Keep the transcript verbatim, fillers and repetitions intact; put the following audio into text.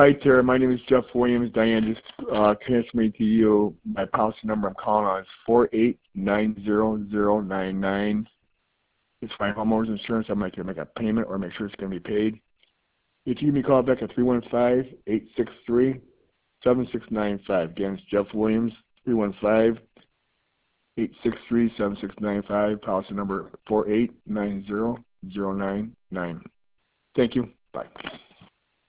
Hi, Tara. My name is Jeff Williams. Diane just uh, transferred to you. My policy number I'm calling on is four eight nine zero zero nine nine. It's my homeowner's insurance. I'm going to make a payment or make sure it's going to be paid. If you give me a call back at three one five, eight six three, seven six nine five. Again, it's Jeff Williams, three one five, eight six three, seven six nine five. Policy number four eight nine zero zero nine nine. Thank you. Bye.